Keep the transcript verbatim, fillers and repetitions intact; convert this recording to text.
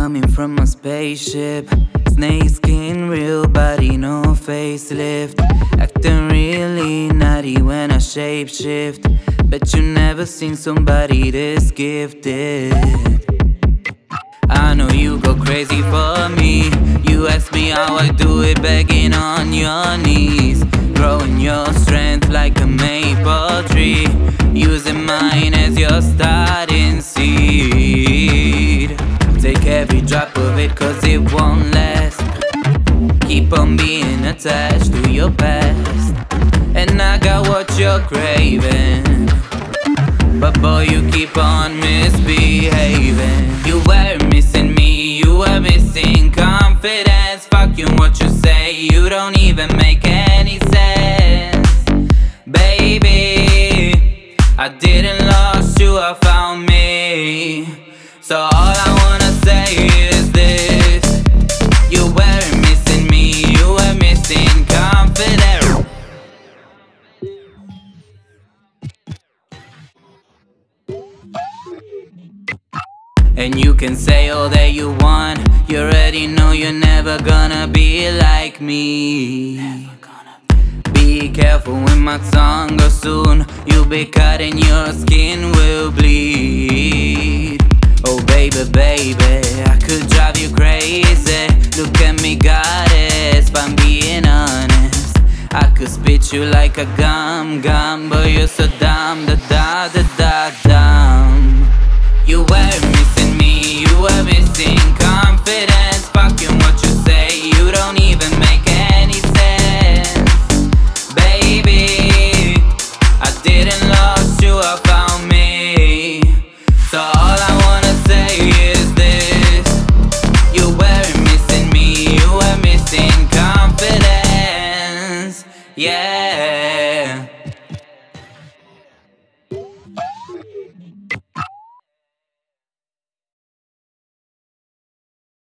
coming from a spaceship. Snake skin, real body, no facelift. Acting really naughty when I shapeshift. Bet you never seen somebody this gifted. I know you go crazy for me. You ask me how I do it, begging on your knees. Growing your strength like a maple tree, using mine as your starting seed. Take every drop of it cause it won't last. Keep on being attached to your past. And I got what you're craving, but boy you keep on misbehaving. You were missing me, you were missing confidence. Fuck you what you say, you don't even make any sense. Baby, I didn't lost you, I found me. So all I wanna say is this: you weren't missing me, you were missing confidence. And you can say all that you want, you already know you're never gonna be like me. Be careful with my tongue, or soon you'll be cut and your skin will bleed. Oh baby, baby, I could drive you crazy. Look at me, goddess, if I'm being honest. I could spit you like a gum, gum, but you're so dumb, da da da da dumb. You were missing me, you were missing confidence. Fuck you what you say, you don't even make any sense. Baby, I didn't lost you, I found me. So all I wanna say is this: you were missing me, you were missing confidence. Yeah.